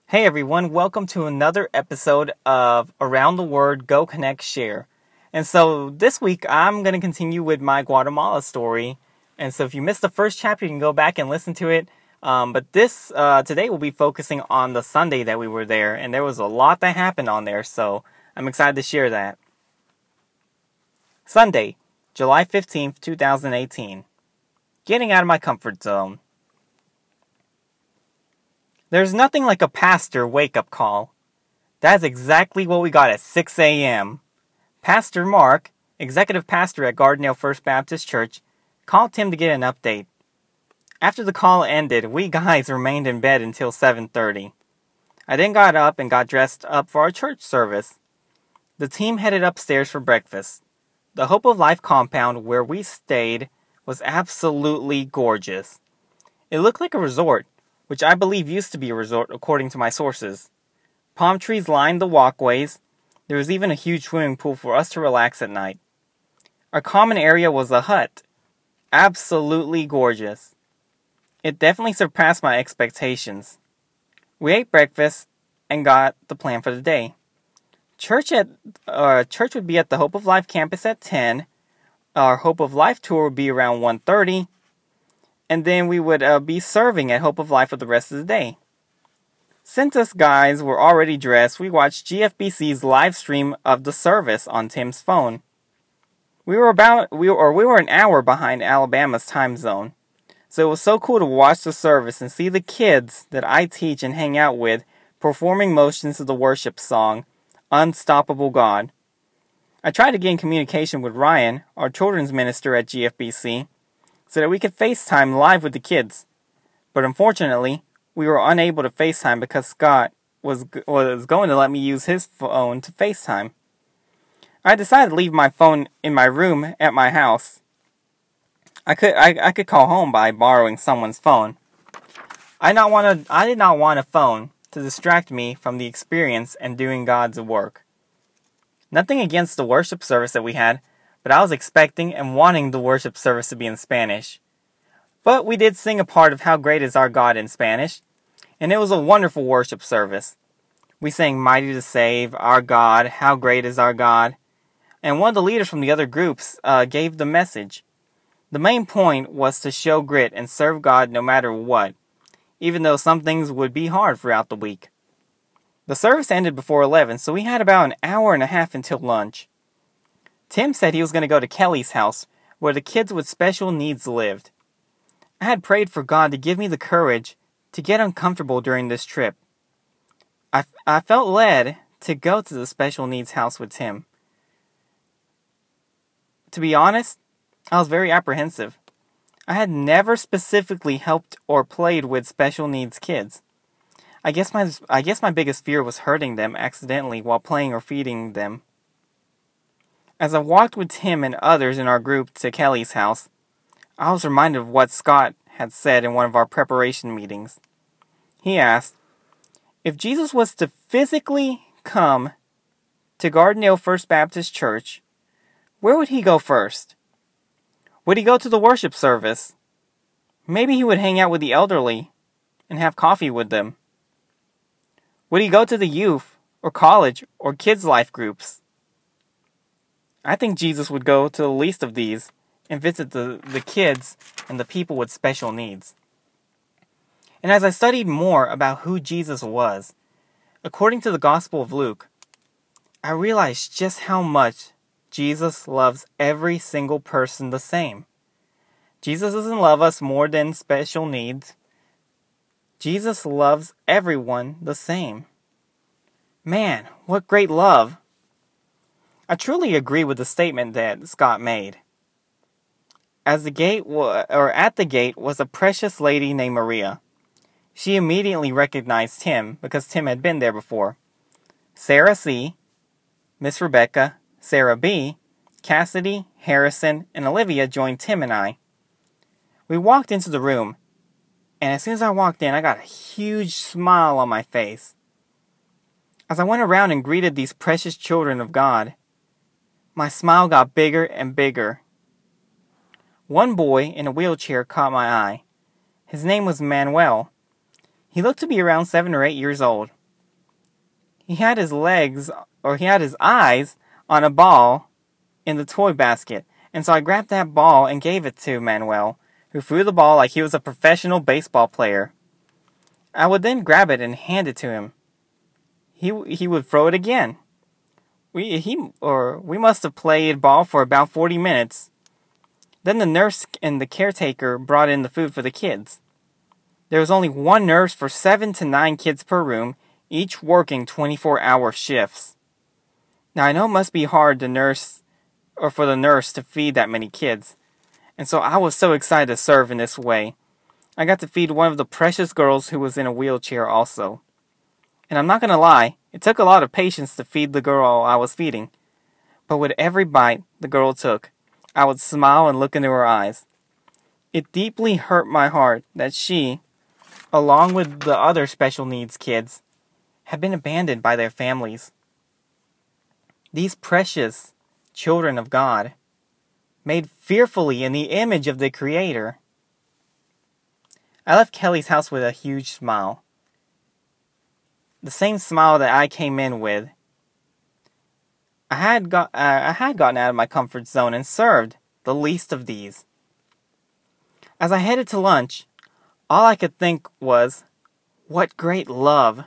Hey everyone, welcome to another episode of Around the Word Go Connect Share. And so this week I'm going to continue with my Guatemala story. And so if you missed the first chapter, you can go back and listen to it. But today we'll be focusing on the Sunday that we were there. And there was a lot that happened on there, so I'm excited to share that. Sunday, July 15th, 2018. Getting out of my comfort zone. There's nothing like a pastor wake-up call. That's exactly what we got at 6 a.m. Pastor Mark, executive pastor at Gardendale First Baptist Church, called Tim to get an update. After the call ended, we guys remained in bed until 7:30. I then got up and got dressed up for our church service. The team headed upstairs for breakfast. The Hope of Life compound where we stayed was absolutely gorgeous. It looked like a resort, which I believe used to be a resort according to my sources. Palm trees lined the walkways. There was even a huge swimming pool for us to relax at night. Our common area was a hut. Absolutely gorgeous. It definitely surpassed my expectations. We ate breakfast and got the plan for the day. Church would be at the Hope of Life campus at 10. Our Hope of Life tour would be around 1:30. And then we would be serving at Hope of Life for the rest of the day. Since us guys were already dressed, we watched GFBC's live stream of the service on Tim's phone. We were an hour behind Alabama's time zone. So it was so cool to watch the service and see the kids that I teach and hang out with performing motions of the worship song, Unstoppable God. I tried to get in communication with Ryan, our children's minister at GFBC, so that we could FaceTime live with the kids. But unfortunately, we were unable to FaceTime because Scott was going to let me use his phone to FaceTime. I decided to leave my phone in my room at my house. I could call home by borrowing someone's phone. I did not want a phone to distract me from the experience and doing God's work. Nothing against the worship service that we had, but I was expecting and wanting the worship service to be in Spanish. But we did sing a part of How Great Is Our God in Spanish, and it was a wonderful worship service. We sang Mighty to Save, Our God, How Great Is Our God, and one of the leaders from the other groups gave the message. The main point was to show grit and serve God no matter what, even though some things would be hard throughout the week. The service ended before 11, so we had about an hour and a half until lunch. Tim said he was going to go to Kelly's house, where the kids with special needs lived. I had prayed for God to give me the courage to get uncomfortable during this trip. I felt led to go to the special needs house with Tim. To be honest, I was very apprehensive. I had never specifically helped or played with special needs kids. I guess my biggest fear was hurting them accidentally while playing or feeding them. As I walked with Tim and others in our group to Kelly's house, I was reminded of what Scott had said in one of our preparation meetings. He asked, if Jesus was to physically come to Gardendale First Baptist Church, where would he go first? Would he go to the worship service? Maybe he would hang out with the elderly and have coffee with them. Would he go to the youth or college or kids' life groups? I think Jesus would go to the least of these and visit the kids and the people with special needs. And as I studied more about who Jesus was, according to the Gospel of Luke, I realized just how much Jesus loves every single person the same. Jesus doesn't love us more than special needs. Jesus loves everyone the same. Man, what great love! I truly agree with the statement that Scott made. At the gate was a precious lady named Maria. She immediately recognized Tim because Tim had been there before. Sarah C., Miss Rebecca, Sarah B., Cassidy, Harrison, and Olivia joined Tim and I. We walked into the room, and as soon as I walked in, I got a huge smile on my face. As I went around and greeted these precious children of God, my smile got bigger and bigger. One boy in a wheelchair caught my eye. His name was Manuel. He looked to be around 7 or 8 years old. He had his eyes on a ball in the toy basket, and so I grabbed that ball and gave it to Manuel, who threw the ball like he was a professional baseball player. I would then grab it and hand it to him. He would throw it again. We must have played ball for about 40 minutes. Then the nurse and the caretaker brought in the food for the kids. There was only one nurse for 7 to 9 kids per room, each working 24-hour shifts. Now I know it must be hard for the nurse to feed that many kids, and so I was so excited to serve in this way. I got to feed one of the precious girls who was in a wheelchair also. And I'm not going to lie, it took a lot of patience to feed the girl I was feeding. But with every bite the girl took, I would smile and look into her eyes. It deeply hurt my heart that she, along with the other special needs kids, had been abandoned by their families. These precious children of God, made fearfully in the image of the Creator. I left Kelly's house with a huge smile. The same smile that I came in with. I had gotten out of my comfort zone and served the least of these. As I headed to lunch, all I could think was, what great love.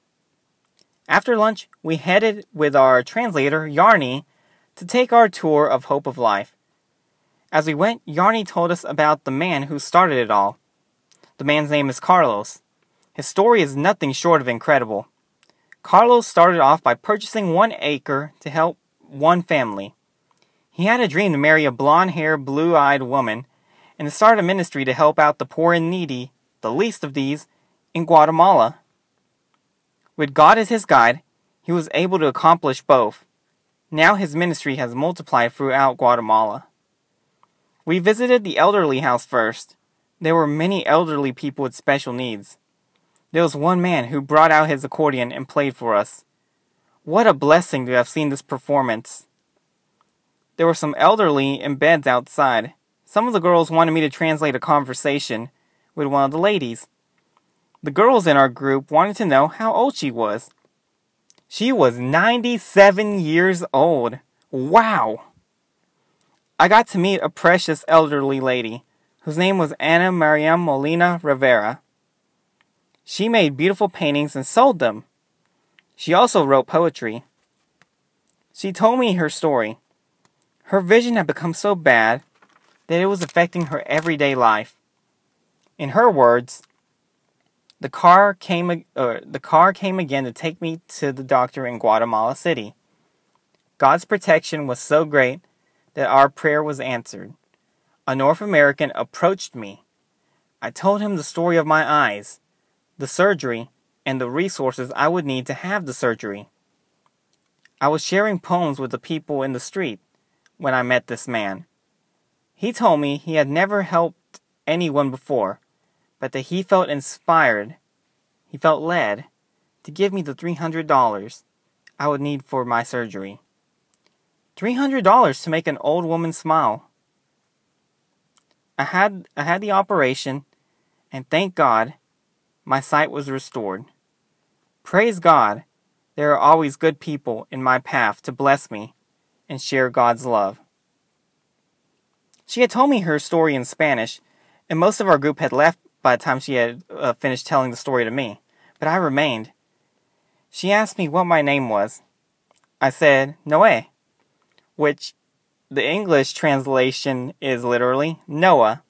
After lunch, we headed with our translator, Yarny, to take our tour of Hope of Life. As we went, Yarny told us about the man who started it all. The man's name is Carlos. His story is nothing short of incredible. Carlos started off by purchasing 1 acre to help one family. He had a dream to marry a blonde-haired, blue-eyed woman and to start a ministry to help out the poor and needy, the least of these, in Guatemala. With God as his guide, he was able to accomplish both. Now his ministry has multiplied throughout Guatemala. We visited the elderly house first. There were many elderly people with special needs. There was one man who brought out his accordion and played for us. What a blessing to have seen this performance. There were some elderly in beds outside. Some of the girls wanted me to translate a conversation with one of the ladies. The girls in our group wanted to know how old she was. She was 97 years old. Wow! I got to meet a precious elderly lady, whose name was Ana Maria Molina Rivera. She made beautiful paintings and sold them. She also wrote poetry. She told me her story. Her vision had become so bad that it was affecting her everyday life. In her words, the car came again to take me to the doctor in Guatemala City. God's protection was so great that our prayer was answered. A North American approached me. I told him the story of my eyes, the surgery, and the resources I would need to have the surgery. I was sharing poems with the people in the street when I met this man. He told me he had never helped anyone before, but that he felt inspired, he felt led, to give me the $300 I would need for my surgery. $300 to make an old woman smile. I had the operation, and thank God, my sight was restored. Praise God, there are always good people in my path to bless me and share God's love. She had told me her story in Spanish, and most of our group had left by the time she had finished telling the story to me, but I remained. She asked me what my name was. I said, Noé, which the English translation is literally Noah.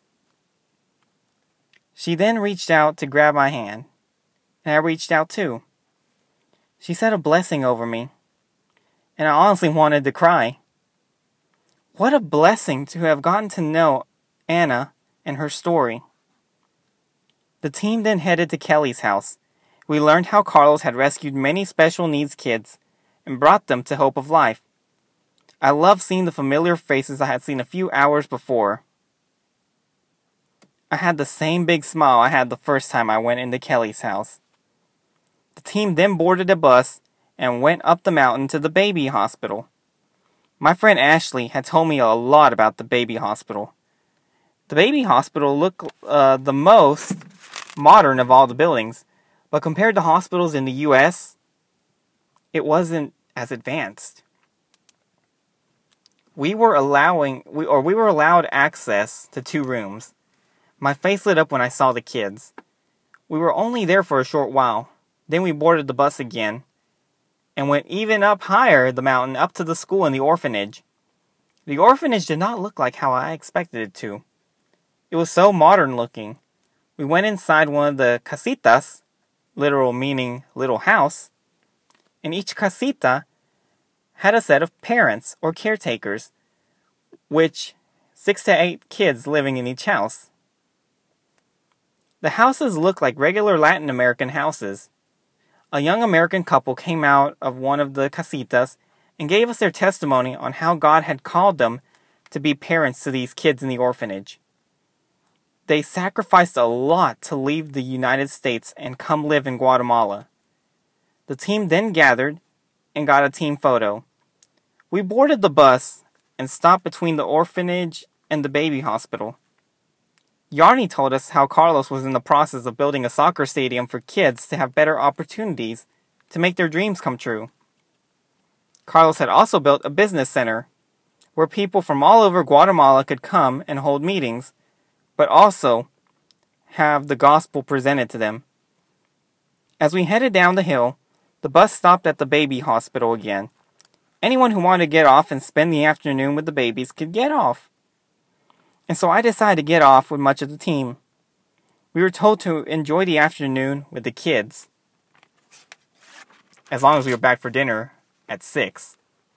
She then reached out to grab my hand, and I reached out too. She said a blessing over me, and I honestly wanted to cry. What a blessing to have gotten to know Anna and her story. The team then headed to Kelly's house. We learned how Carlos had rescued many special needs kids and brought them to Hope of Life. I loved seeing the familiar faces I had seen a few hours before. I had the same big smile I had the first time I went into Kelly's house. The team then boarded a bus and went up the mountain to the baby hospital. My friend Ashley had told me a lot about the baby hospital. The baby hospital looked the most modern of all the buildings, but compared to hospitals in the U.S., it wasn't as advanced. We were allowed access to 2 rooms. My face lit up when I saw the kids. We were only there for a short while. Then we boarded the bus again and went even up higher the mountain up to the school and the orphanage. The orphanage did not look like how I expected it to. It was so modern looking. We went inside one of the casitas, literal meaning little house, and each casita had a set of parents or caretakers, which 6 to 8 kids living in each house. The houses looked like regular Latin American houses. A young American couple came out of one of the casitas and gave us their testimony on how God had called them to be parents to these kids in the orphanage. They sacrificed a lot to leave the United States and come live in Guatemala. The team then gathered and got a team photo. We boarded the bus and stopped between the orphanage and the baby hospital. Yarny told us how Carlos was in the process of building a soccer stadium for kids to have better opportunities to make their dreams come true. Carlos had also built a business center where people from all over Guatemala could come and hold meetings, but also have the gospel presented to them. As we headed down the hill, the bus stopped at the baby hospital again. Anyone who wanted to get off and spend the afternoon with the babies could get off. And so I decided to get off with much of the team. We were told to enjoy the afternoon with the kids, as long as we were back for dinner at 6.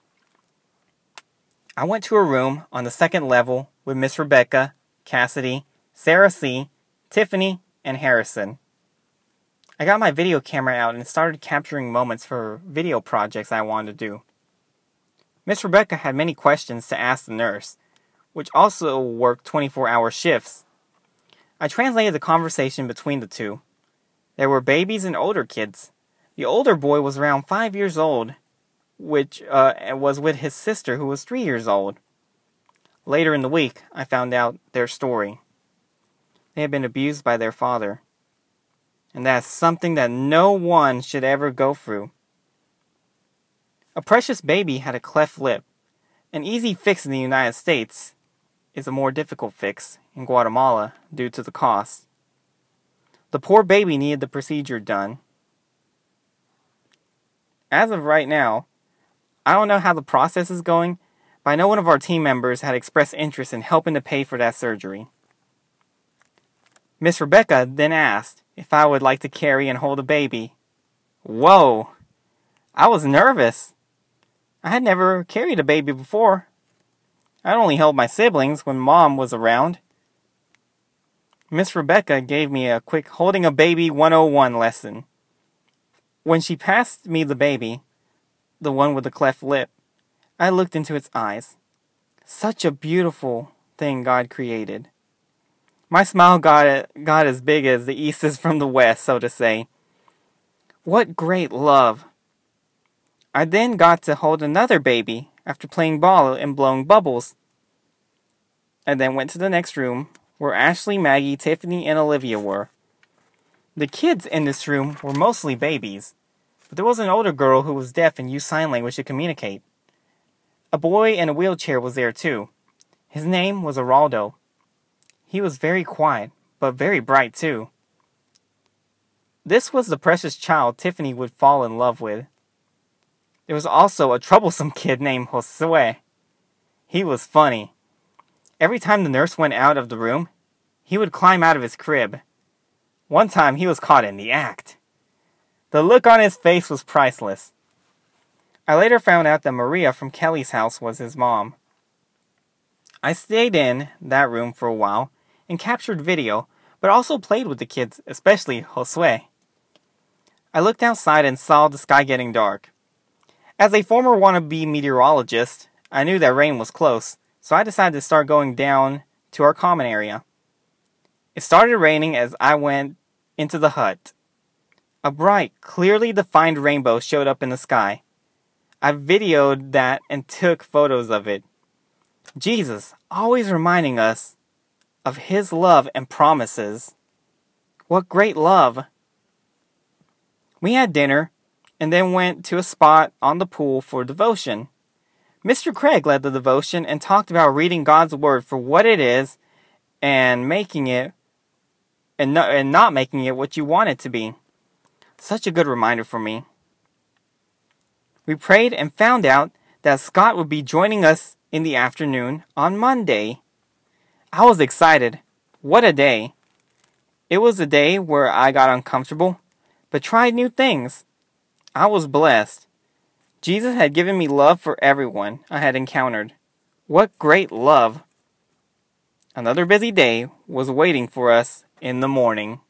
I went to a room on the 2nd level with Miss Rebecca, Cassidy, Sarah C., Tiffany, and Harrison. I got my video camera out and started capturing moments for video projects I wanted to do. Miss Rebecca had many questions to ask the nurse, which also worked 24-hour shifts. I translated the conversation between the two. There were babies and older kids. The older boy was around 5 years old, which was with his sister who was 3 years old. Later in the week, I found out their story. They had been abused by their father. And that's something that no one should ever go through. A precious baby had a cleft lip. An easy fix in the United States is a more difficult fix in Guatemala due to the cost. The poor baby needed the procedure done. As of right now, I don't know how the process is going, but I know one of our team members had expressed interest in helping to pay for that surgery. Miss Rebecca then asked if I would like to carry and hold a baby. Whoa! I was nervous. I had never carried a baby before. I'd only held my siblings when Mom was around. Miss Rebecca gave me a quick holding a baby 101 lesson. When she passed me the baby, the one with the cleft lip, I looked into its eyes. Such a beautiful thing God created. My smile got as big as the east is from the west, so to say. What great love. I then got to hold another baby after playing ball and blowing bubbles. I then went to the next room where Ashley, Maggie, Tiffany, and Olivia were. The kids in this room were mostly babies, but there was an older girl who was deaf and used sign language to communicate. A boy in a wheelchair was there too. His name was Araldo. He was very quiet, but very bright too. This was the precious child Tiffany would fall in love with. There was also a troublesome kid named Josue. He was funny. Every time the nurse went out of the room, he would climb out of his crib. One time he was caught in the act. The look on his face was priceless. I later found out that Maria from Kelly's house was his mom. I stayed in that room for a while and captured video, but also played with the kids, especially Josue. I looked outside and saw the sky getting dark. As a former wannabe meteorologist, I knew that rain was close, so I decided to start going down to our common area. It started raining as I went into the hut. A bright, clearly defined rainbow showed up in the sky. I videoed that and took photos of it. Jesus, always reminding us of His love and promises. What great love! We had dinner, and then went to a spot on the pool for devotion. Mr. Craig led the devotion and talked about reading God's Word for what it is and making it and not making it what you want it to be. Such a good reminder for me. We prayed and found out that Scott would be joining us in the afternoon on Monday. I was excited. What a day. It was a day where I got uncomfortable, but tried new things. I was blessed. Jesus had given me love for everyone I had encountered. What great love! Another busy day was waiting for us in the morning.